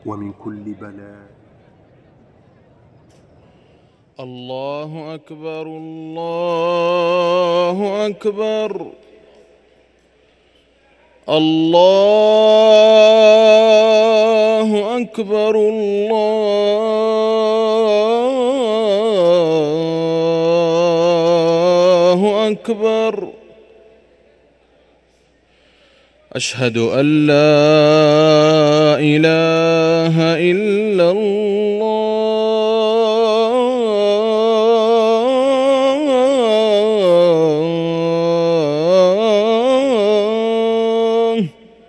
ومن كل بلاء. الله أكبر الله أكبر الله أكبر الله أكبر. أشهد أن لا إله إلا الله.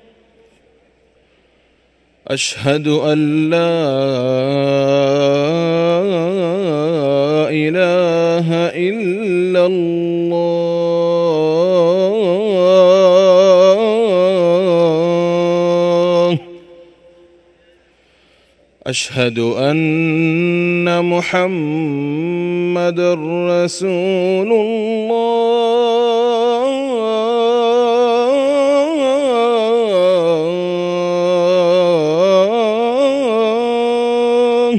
أشهد أن لا إله إلا الله. أشهد أن محمدًا رسول الله.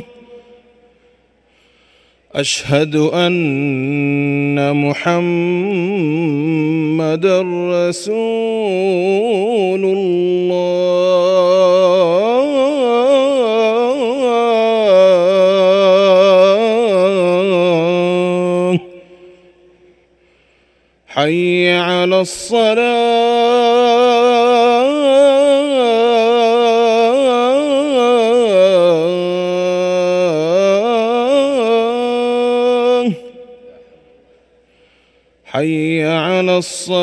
أشهد أن محمدًا رسول الله. حي على الصلاة. حي على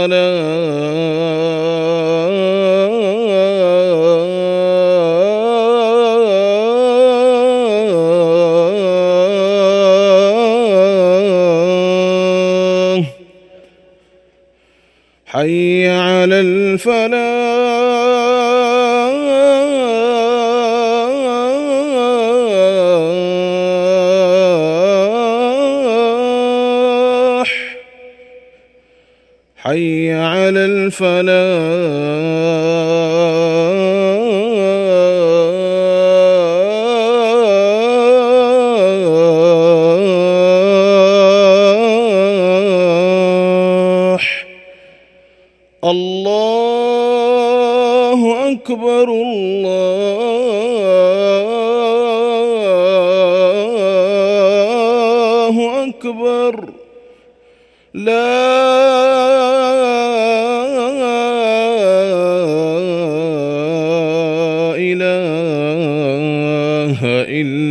الصلاة. حي على الفلاح. حي على الفلاح. الله أكبر الله أكبر. لا إله إلا